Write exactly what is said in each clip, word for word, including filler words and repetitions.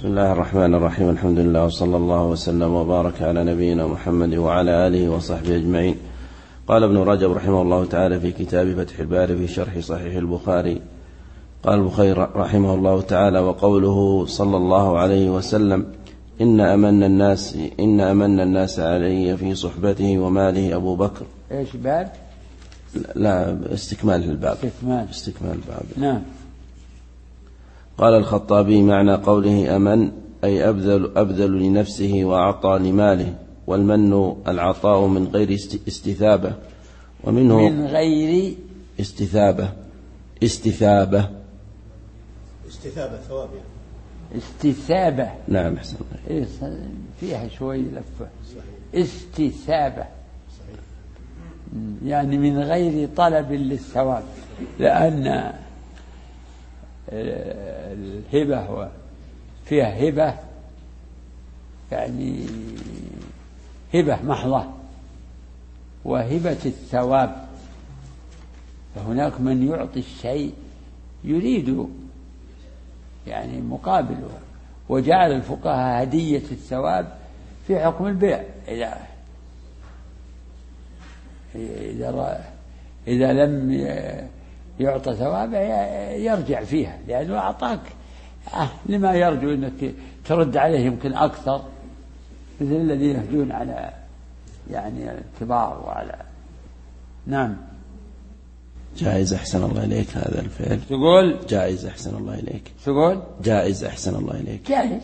بسم الله الرحمن الرحيم. الحمد لله وصلى الله وسلم وبارك على نبينا محمد وعلى آله وصحبه أجمعين. قال ابن رجب رحمه الله تعالى في كتاب فتح الباري في شرح صحيح البخاري، قال البخاري رحمه الله تعالى: وقوله صلى الله عليه وسلم: إن أمن الناس إن أمن الناس علي في صحبته وماله أبو بكر. إيش باب؟ لا، استكمال الباب. استكمال استكمال الباب. نعم. قال الخطابي: معنى قوله أمن أي أبذل, أبذل لنفسه وأعطى لماله، والمن العطاء من غير استثابة، ومنه من غير استثابة استثابة استثابة ثواب يعني. استثابة. نعم أحسن. إيه فيها شوي لفة. استثابة صحيح. يعني من غير طلب للثواب، لأن الهبة فيها هبة يعني هبة محضة، وهبة الثواب، فهناك من يعطي الشيء يريد يعني مقابله، وجعل الفقهاء هدية الثواب في حكم البيع. إذا إذا إذا لم يعطى ثوابه يرجع فيها، لأنه أعطاك آه لما يرجو أنك ترد عليه يمكن أكثر، مثل الذين يهدون على يعني الكبار وعلى. نعم. جائز أحسن الله إليك هذا الفعل. تقول جائز أحسن الله إليك. تقول جائز أحسن الله إليك. جائز.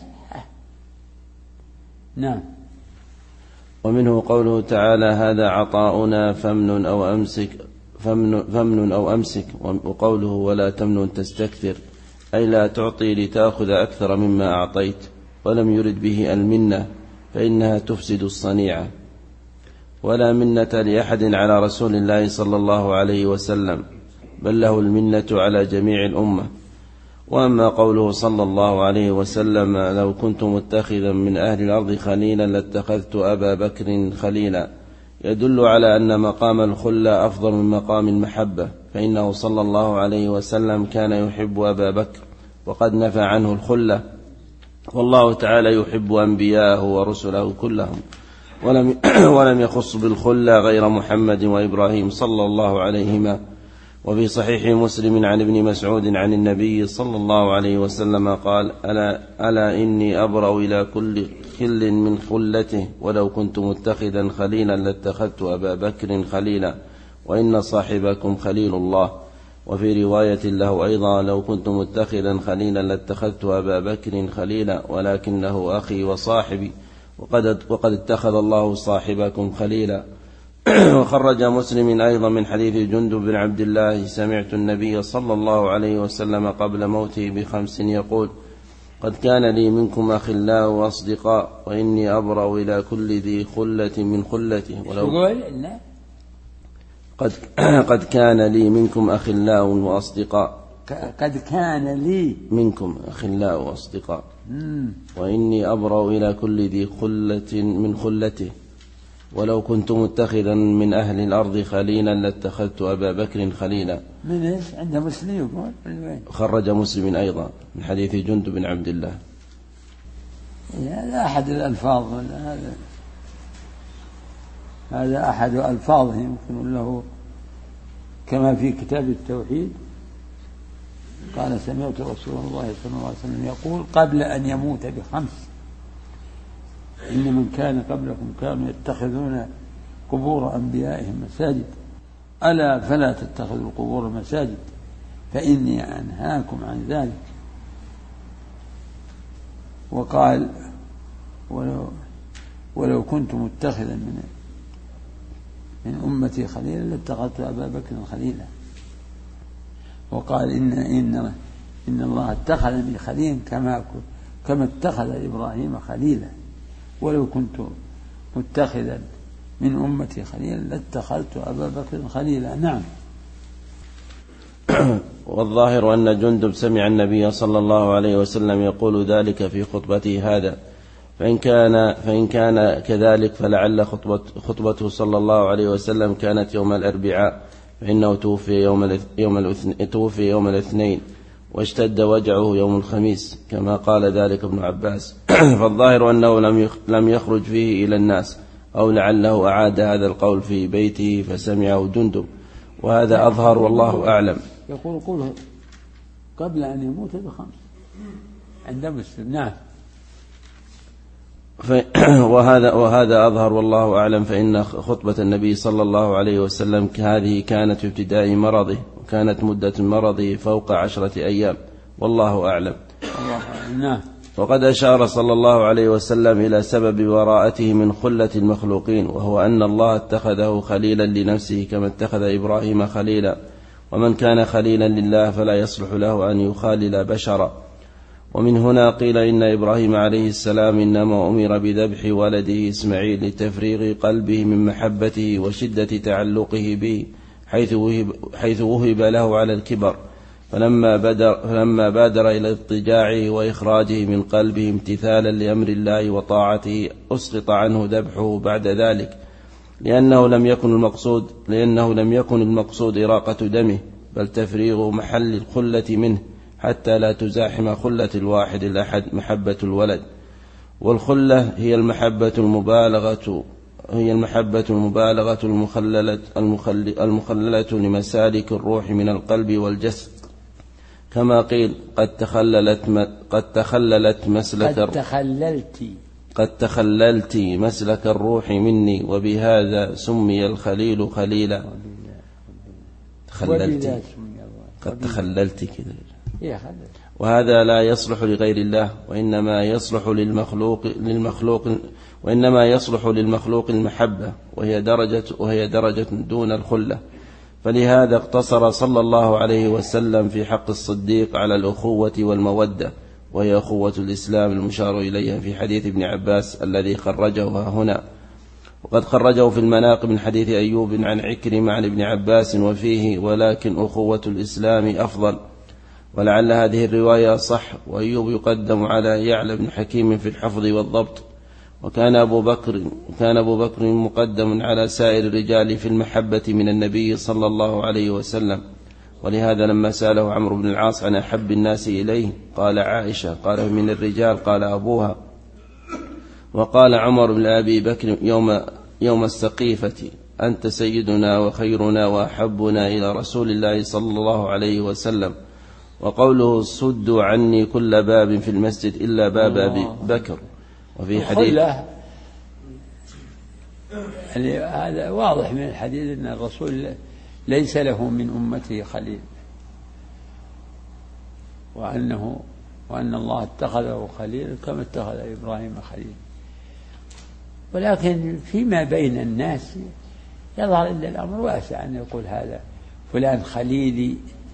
نعم. ومنه قوله تعالى: هذا عطاؤنا فمن أو أمسك فمن, فمن أو أمسك. وقوله: ولا تمنن تستكثر، أي لا تعطي لتأخذ أكثر مما أعطيت، ولم يرد به المنة فإنها تفسد الصنيعة. ولا منة لأحد على رسول الله صلى الله عليه وسلم، بل له المنة على جميع الأمة. وأما قوله صلى الله عليه وسلم: لو كنت متخذا من أهل الأرض خليلا لاتخذت أبا بكر خليلا، يدل على أن مقام الخلة أفضل من مقام المحبة، فإنه صلى الله عليه وسلم كان يحب أبا بكر وقد نفى عنه الخلة، والله تعالى يحب أنبياءه ورسله كلهم، ولم, ولم يخص بالخلة غير محمد وإبراهيم صلى الله عليهما. وفي صحيح مسلم عن ابن مسعود عن النبي صلى الله عليه وسلم قال: ألا, ألا إني أبرأ إلى كل خل من خلته، ولو كنت متخذا خليلا لاتخذت أبا بكر خليلا، وإن صاحبكم خليل الله. وفي رواية له أيضا: لو كنت متخذا خليلا لاتخذت أبا بكر خليلا، ولكنه أخي وصاحبي، وقد, وقد اتخذ الله صاحبكم خليلا. وخرج مسلم أيضا من حديث جندب بن عبد الله: سمعت النبي صلى الله عليه وسلم قبل موته بخمس يقول: قد كان لي منكم أخلاء وأصدقاء، وإني أبرأ إلى كل ذي خلة من خلته. ولو قد, قد كان لي منكم أخلاء وأصدقاء قد كان لي منكم أخلاء وأصدقاء وإني أبرأ إلى كل ذي خلة من خلته، ولو كنت متخذا من أهل الأرض خليلا لاتخذت أبا بكر خليلا. من إيش؟ عند مسلم يقول. خرج مسلم أيضا من حديث جندب بن عبد الله. هذا أحد الألفاظ، هذا هذا أحد ألفاظه يمكن له، كما في كتاب التوحيد قال: سمعت رسول الله صلى الله عليه وسلم يقول قبل أن يموت بخمس: إن من كان قبلكم كانوا يتخذون قبور أنبيائهم مساجد، ألا فلا تتخذوا القبور مساجد، فإني أنهاكم عن ذلك. وقال: ولو, ولو كنت متخذا من من أمتي خليلا لاتخذت أبا بكر خليلا. وقال: إن, إن, إن الله اتخذني خليلا كما, كما اتخذ إبراهيم خليلا، ولو كنت متخذا من أمتي خليلا لاتخذت أبا بكر خليلا. نعم. والظاهر أن جندب سمع النبي صلى الله عليه وسلم يقول ذلك في خطبته هذا، فإن كان, فإن كان كذلك فلعل خطبة خطبته صلى الله عليه وسلم كانت يوم الأربعاء، فإنه توفي يوم, يوم, توفي يوم الاثنين، واشتد وجعه يوم الخميس كما قال ذلك ابن عباس. فالظاهر أنه لم يخرج فيه إلى الناس، أو لعله أعاد هذا القول في بيته فسمعه جندب، وهذا أظهر والله أعلم. يقول قوله قبل أن يموت بخمس عند مسلم. نعم. وهذا وهذا أظهر والله أعلم، فإن خطبة النبي صلى الله عليه وسلم هذه كانت في ابتداء مرضه، وكانت مدة مرضه فوق عشرة أيام، والله أعلم. نعم. وقد أشار صلى الله عليه وسلم إلى سبب براءته من خلة المخلوقين، وهو أن الله اتخذه خليلا لنفسه كما اتخذ إبراهيم خليلا، ومن كان خليلا لله فلا يصلح له أن يخالل بشرا. ومن هنا قيل إن إبراهيم عليه السلام إنما أمر بذبح ولده إسماعيل لتفريغ قلبه من محبته وشدة تعلقه به، حيث وهب, حيث وهب له على الكبر، فلما, بدر فلما بادر إلى اضطجاعه وإخراجه من قلبه امتثالا لأمر الله وطاعته أسقط عنه ذبحه بعد ذلك، لأنه لم يكن المقصود لأنه لم يكن المقصود إراقة دمه، بل تفريغ محل الخلة منه، حتى لا تزاحم خلة الواحد الأحد محبة الولد. والخلة هي المحبة المبالغة هي المحبة المبالغة المخللة, المخللة لمسالك الروح من القلب والجسد، كما قيل قد تخللت قد تخللت مسلك قد تخللت قد تخللت مسلك الروح مني، وبهذا سمي الخليل خليلا. تخللت قد تخللت كذا. وهذا لا يصلح لغير الله، وإنما يصلح للمخلوق للمخلوق وإنما يصلح للمخلوق المحبة، وهي درجة وهي درجة دون الخلة. فلهذا اقتصر صلى الله عليه وسلم في حق الصديق على الأخوة والمودة، وهي أخوة الإسلام المشار إليها في حديث ابن عباس الذي خرجه هنا. وقد خرجه في المناقب من حديث أيوب عن عكرمة عن ابن عباس وفيه ولكن أخوة الإسلام أفضل، ولعل هذه الرواية صح. وأيوب يقدم على يعلى بن حكيم في الحفظ والضبط، وكان أبو بكر وكان أبو بكر مقدم على سائر الرجال في المحبة من النبي صلى الله عليه وسلم. ولهذا لما سأله عمرو بن العاص عن أحب الناس إليه قال عائشة، قال من الرجال قال أبوها. وقال عمر بن أبي بكر يوم, يوم السقيفة أنت سيدنا وخيرنا وأحبنا إلى رسول الله صلى الله عليه وسلم. وقوله صدوا عني كل باب في المسجد إلا باب أبي بكر. وفي حديث هذا واضح من الحديث أن الرسول ليس له من أمته خليل، وأنه وأن الله اتخذه خليل كما اتخذ إبراهيم خليل. ولكن فيما بين الناس يظهر أن الأمر واسع أن يقول هذا فلان خليلي،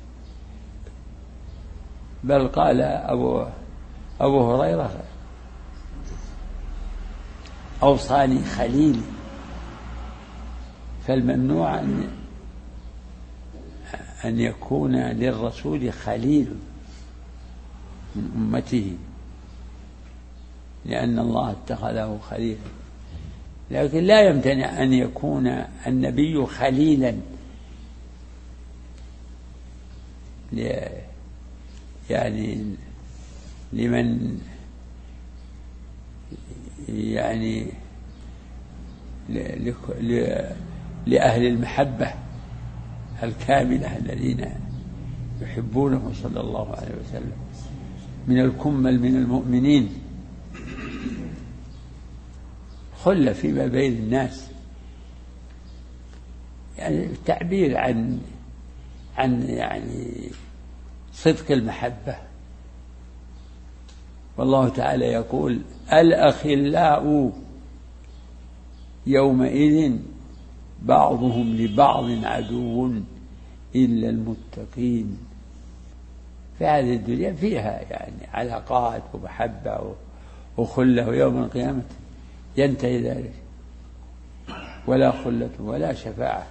بل قال أبو, أبو هريرة أوصاني خليلي. فالممنوع أن أن يكون للرسول خليل من أمته، لأن الله اتخذه خليلا. لكن لا يمتنع أن يكون النبي خليلا يعني لمن يعني لأهل المحبة الكاملة الذين يحبونه صلى الله عليه وسلم من الكمل من المؤمنين. خلة فيما بين الناس، يعني التعبير عن عن يعني صدق المحبة. والله تعالى يقول الأخلاء يومئذ بعضهم لبعض عدو إلا المتقين. فهذه الدنيا فيها يعني علاقات ومحبة وخلة، ويوم القيامة ينتهي ذلك، ولا خلة ولا شفاعة.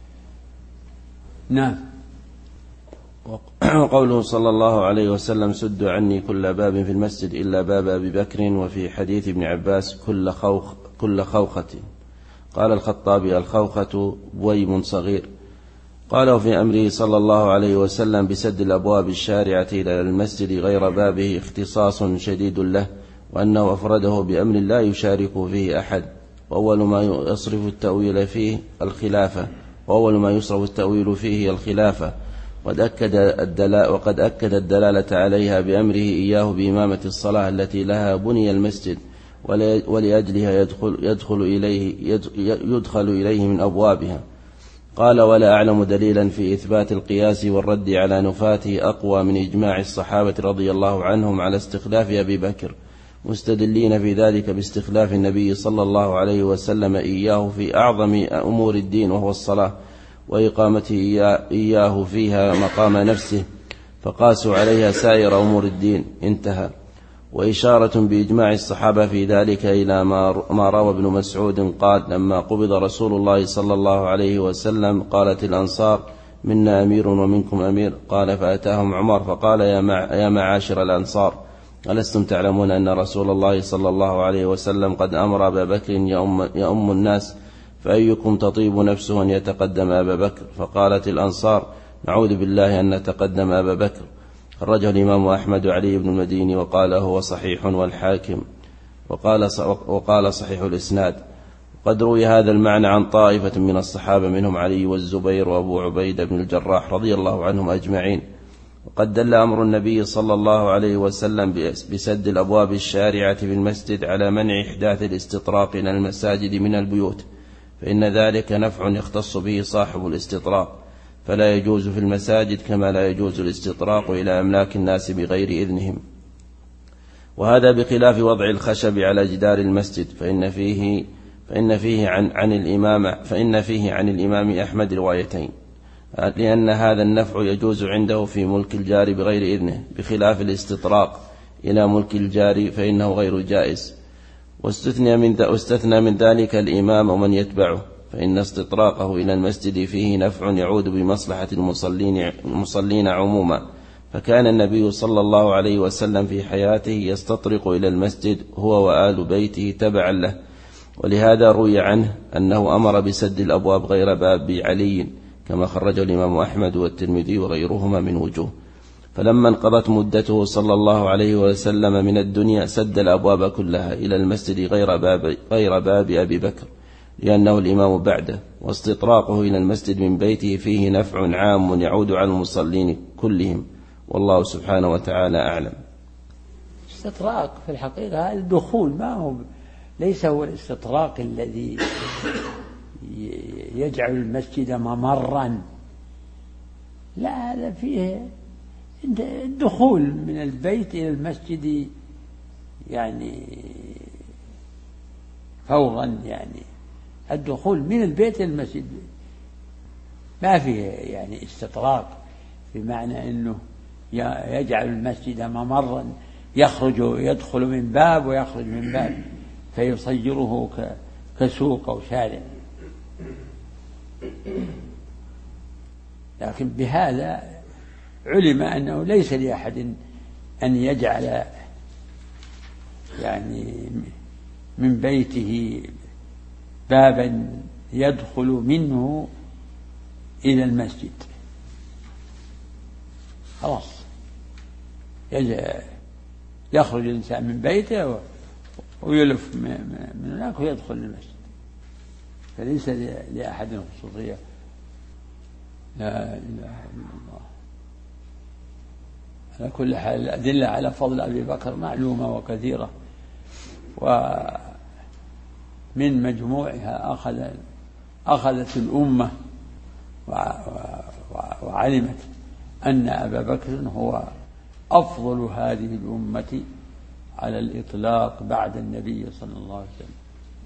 نعم. وقوله صلى الله عليه وسلم سدوا عني كل باب في المسجد إلا باب أبي بكر. وفي حديث ابن عباس كل خوخ كل خوخة. قال الخطابي الخوخة بويم صغير. قال في أمره صلى الله عليه وسلم بسد الأبواب الشارعة إلى المسجد غير بابه اختصاص شديد له، وأنه أفرده بأمر لا يشارك فيه أحد، وأول ما يصرف التأويل فيه الخلافة وأول ما يصرف التأويل فيه الخلافة وقد أكد الدلالة وقد أكد الدلالة عليها بأمره إياه بإمامة الصلاة التي لها بني المسجد ولأجلها يدخل, يدخل, إليه يدخل إليه من أبوابها. قال: ولا أعلم دليلا في إثبات القياس والرد على نفاته أقوى من إجماع الصحابة رضي الله عنهم على استخلاف أبي بكر، مستدلين في ذلك باستخلاف النبي صلى الله عليه وسلم إياه في أعظم أمور الدين وهو الصلاة، وإقامته إياه فيها مقام نفسه، فقاسوا عليها سائر أمور الدين. انتهى. وإشارة بإجماع الصحابة في ذلك إلى ما روى ابن مسعود قال: لما قبض رسول الله صلى الله عليه وسلم قالت الأنصار: منا أمير ومنكم أمير. قال: فأتاهم عمر فقال: يا معاشر الأنصار، ألستم تعلمون أن رسول الله صلى الله عليه وسلم قد أمر أبا بكر يؤم الناس، فأيكم تطيب نفسه أن يتقدم أبا بكر؟ فقالت الأنصار: نعوذ بالله أن نتقدم أبا بكر. خرجه الإمام أحمد علي بن المديني وقال هو صحيح، والحاكم وقال وقال صحيح الإسناد. قد روي هذا المعنى عن طائفة من الصحابة منهم علي والزبير وأبو عبيدة بن الجراح رضي الله عنهم أجمعين. وقد دل أمر النبي صلى الله عليه وسلم بسد الأبواب الشارعة في المسجد على منع إحداث الاستطراق إلى المساجد من البيوت، فإن ذلك نفع يختص به صاحب الاستطراق، فلا يجوز في المساجد كما لا يجوز الاستطراق إلى أملاك الناس بغير إذنهم. وهذا بخلاف وضع الخشب على جدار المسجد، فإن فيه فإن فيه عن عن الإمام فإن فيه عن الإمام أحمد روايتين، لأن هذا النفع يجوز عنده في ملك الجار بغير إذنه، بخلاف الاستطراق إلى ملك الجار فإنه غير جائز. واستثنى من واستثنى من ذلك الإمام ومن يتبعه، فإن استطراقه إلى المسجد فيه نفع يعود بمصلحة المصلين, المصلين عموما، فكان النبي صلى الله عليه وسلم في حياته يستطرق إلى المسجد هو وآل بيته تبعا له. ولهذا روي عنه أنه أمر بسد الأبواب غير باب علي، كما خرجه الإمام أحمد والترمذي وغيرهما من وجوه. فلما انقضت مدته صلى الله عليه وسلم من الدنيا سد الأبواب كلها إلى المسجد غير باب, غير باب أبي بكر، لأنه الإمام بعده، واستطراقه إلى المسجد من بيته فيه نفع عام يعود على المصلين كلهم، والله سبحانه وتعالى أعلم. استطراق في الحقيقة الدخول، ما هو ليس هو الاستطراق الذي يجعل المسجد ممرا، لا، هذا فيه الدخول من البيت إلى المسجد يعني فورا، يعني الدخول من البيت إلى المسجد ما فيه يعني استطراق، بمعنى أنه يجعل المسجد ممرا يخرج يدخل من باب ويخرج من باب فيصيره كسوق أو شارع. لكن بهذا علم أنه ليس لأحد أن يجعل يعني من بيته بابا يدخل منه إلى المسجد، خلاص يخرج الإنسان من بيته ويلف من هناك ويدخل المسجد، فليس لأحد خصوصية. لا إله إلا الله. على كل حال الأدلة على فضل أبي بكر معلومة وكثيرة، ومن مجموعها أخذ أخذت الأمة وعلمت أن أبا بكر هو أفضل هذه الأمة على الإطلاق بعد النبي صلى الله عليه وسلم.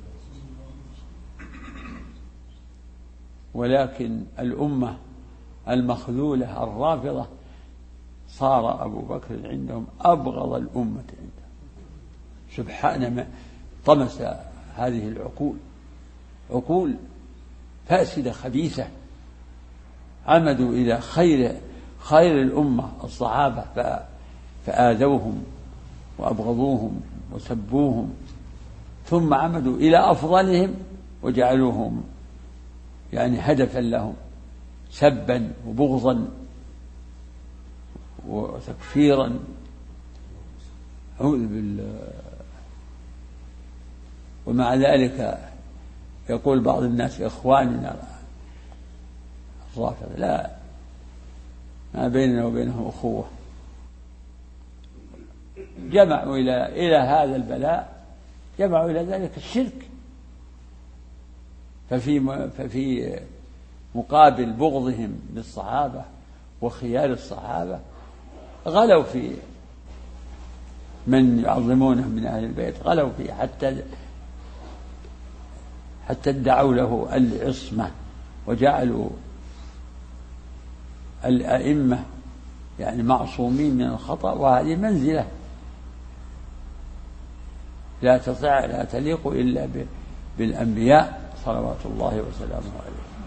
ولكن الأمة المخذولة الرافضة صار أبو بكر عندهم أبغض الأمة عندهم. سبحان ما طمس هذه العقول، عقول فاسدة خبيثة، عمدوا إلى خير خير الأمة الصحابة فآذوهم وأبغضوهم وسبوهم، ثم عمدوا إلى أفضلهم وجعلوهم يعني هدفا لهم، سبا وبغضا وتكفيرا. أعوذ بالله. ومع ذلك يقول بعض الناس إخواننا الرافضة، لا، ما بيننا وبينهم أخوة. جمعوا إلى إلى هذا البلاء، جمعوا إلى ذلك الشرك. ففي ففي مقابل بغضهم للصحابة وخيار الصحابة غلوا في من يعظمونه من أهل البيت، غلوا فيه حتى حتى ادعوا له العصمة وجعلوا الأئمة يعني معصومين من الخطأ، وهذه منزلة لا تطيع لا تليق إلا بالأنبياء صلوات الله وسلامه عليه.